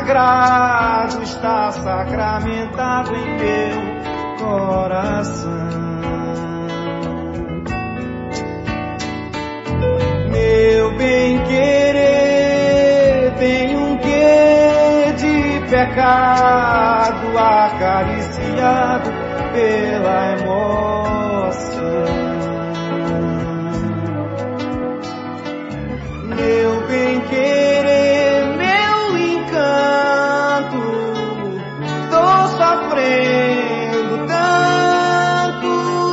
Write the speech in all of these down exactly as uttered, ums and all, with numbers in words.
sagrado está sacramentado em meu coração. Meu bem-querer tem um quê de pecado acariciado pela emoção. Meu bem-querer, meu encanto, tô sofrendo tanto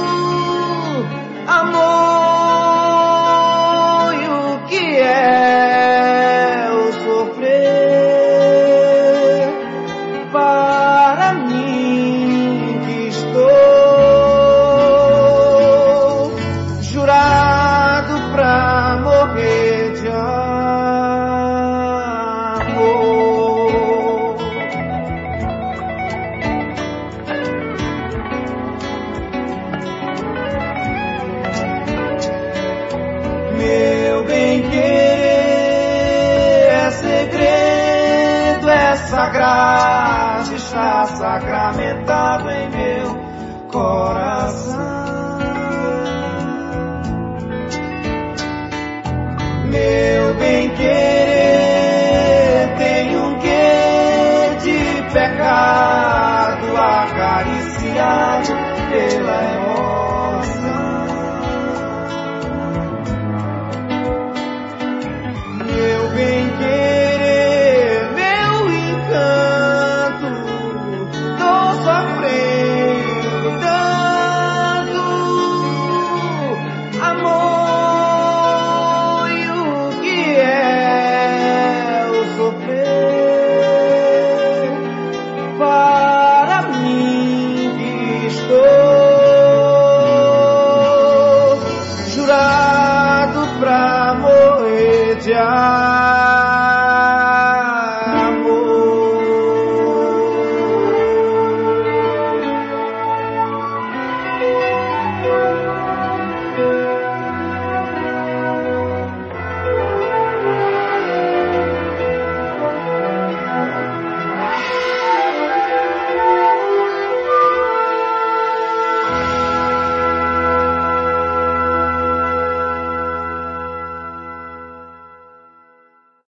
amor, e o que é o sofrer para mim que estou jurado pra morrer de amor. Meu bem-querer é segredo, é sagrado, está sacramentado em meu coração. Meu bem-querer tem um quê de pecado acariciado pela emoção. Meu bem-querer, meu encanto, tô sofrendo tanto amor, e o que é o sofrer para mim que estou jurado pra morrer de amor.